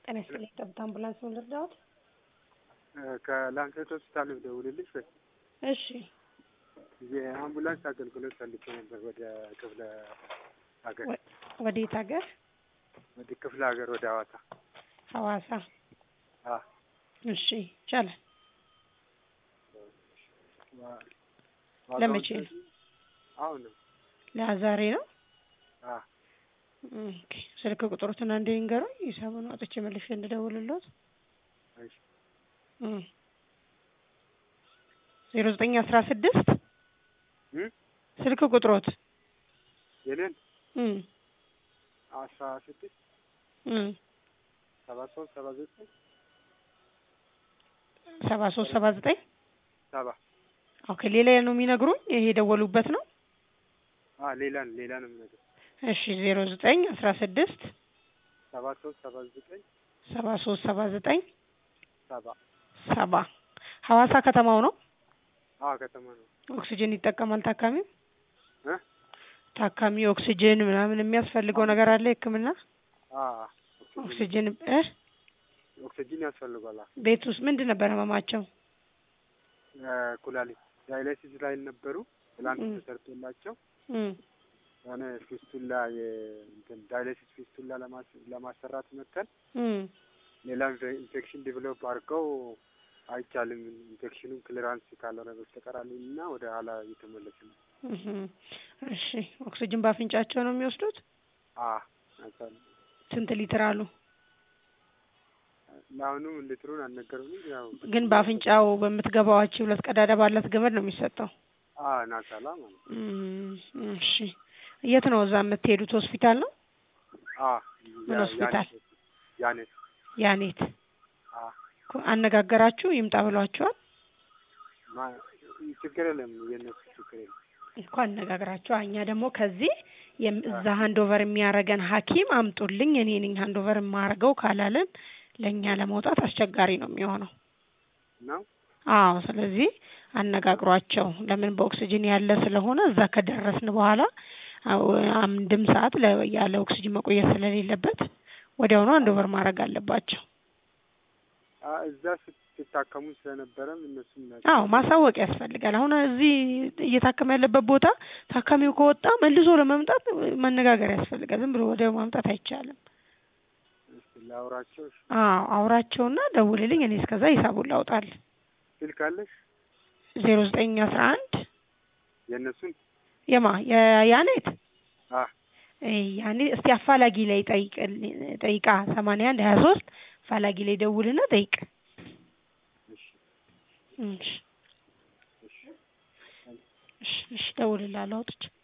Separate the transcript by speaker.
Speaker 1: ጤና ይስጥልኝ። ጠብታ አምቡላንስ ነው ልርዳዎት?
Speaker 2: ከላንሴት ሆስፒታል ደውልልሽ ወይ?
Speaker 1: እሺ።
Speaker 2: የአምቡላንስ አገልግሎት ፈልጌ ነበር ወደ ክፍለ ሀገር።
Speaker 1: ወዴት ሀገር?
Speaker 2: ወደ ክፍለ ሀገር ወደ ሐዋሳ።
Speaker 1: ሐዋሳ?
Speaker 2: አዎ።
Speaker 1: እሺ ይቻላል። ለመቼ ነው?
Speaker 2: አሁን ነው።
Speaker 1: ለዛሬ ነው?
Speaker 2: አዎ።
Speaker 1: ኦኬ። ስልክ ቁጥሩን አንዴ ይንገሩኝ። ሂሳቡን አውጥቼ መልሼ እንድደውልልዎት።
Speaker 2: እሺ።
Speaker 1: 0916 ስልክ ቁጥሮት
Speaker 2: የኔን 16
Speaker 1: 7379
Speaker 2: 7
Speaker 1: ኦኬ። ሌላ ነው የሚነግሩኝ? ይሄ የደወሉበት ነው?
Speaker 2: ሌላ ነው የሚነግሩኝ።
Speaker 1: እሺ 0916
Speaker 2: 7379
Speaker 1: 7 ሐዋሳ ከተማው ነው?
Speaker 2: ከተማ ነው።
Speaker 1: ኦክሲጅን ይጠቀማል ታካሚው? ታካሚ ኦክሲጅን ምናምን የሚያስፈልገው ነገር አለ? ህክምና? ኦክሲጅን
Speaker 2: ኦክሲጅን ያስፈልጋል።
Speaker 1: ቤት ውስጥ ምንድን ነበር ህመማቸው?
Speaker 2: ኩላሊት ዳያሊሲስ ላይ ነበሩ። ትላንት ተሰርቶላቸው ያኔ ፊስቱላ ዳያሊሲስ ፊስቱላ ለማሰራት መተን ሌላ ኢንፌክሽን ዲቨሎፕ አድርገው አይቻልም፣ ኢንፌክሽኑን ክሊራንስ ካልሆነ በስተቀር አሉኝና ወደ ኋላ እየተመለሱ ነው።
Speaker 1: እሺ። ኦክሲጅን በአፍንጫቸው ነው የሚወስዱት? ስንት ሊትር አሉ?
Speaker 2: ለአሁኑ ሊትሩን አልነገሩኝም። ያው
Speaker 1: ግን በአፍንጫው በምትገባዋች ሁለት ቀዳዳ ባላት ገመድ ነው የሚሰጠው?
Speaker 2: ናሳላ ማለት ነው።
Speaker 1: እሺ። የት ነው እዛ የምትሄዱት? ሆስፒታል ነው? ምን ሆስፒታል? ያኔት። አነጋገራችሁ? ይምጣ ብሏችኋል?
Speaker 2: ችግር የለም፣ የነሱ ችግር የለም
Speaker 1: እኮ አነጋግራችሁ። እኛ ደግሞ ከዚህ እዛ ሃንዶቨር የሚያረገን ሐኪም አምጡልኝ እኔ ነኝ ሃንዶቨር የማረገው ካላለን ለኛ ለመውጣት አስቸጋሪ ነው የሚሆነው
Speaker 2: ነው።
Speaker 1: ስለዚህ አነጋግሯቸው። ለምን በኦክሲጅን ያለ ስለሆነ እዛ ከደረስን በኋላ አንድም ሰዓት ያለ ኦክሲጅን መቆየት ስለሌለበት ወዲያውኑ ሃንዶቨር ማድረግ አለባቸው።
Speaker 2: እዛ ሲታከሙ ስለነበረም እነሱም
Speaker 1: ማሳወቅ ያስፈልጋል። አሁን እዚህ እየታከመ ያለበት ቦታ ታካሚው ከወጣ መልሶ ለመምጣት መነጋገር ያስፈልጋል። ዝም ብሎ ወዲያው ማምጣት አይቻልም።
Speaker 2: ላውራቸው?
Speaker 1: አውራቸውና ደውልልኝ። እኔ እስከዛ ሂሳቡን ላውጣል።
Speaker 2: ስልክ አለሽ?
Speaker 1: 0911
Speaker 2: የነሱን
Speaker 1: ያኔት ያኔ እስቲ አፋላጊ ላይ ጠይቃ 8123 አፋላጊ ላይ ደውልና ጠይቅ። እሺ ደውልላለሁ አውጥቼ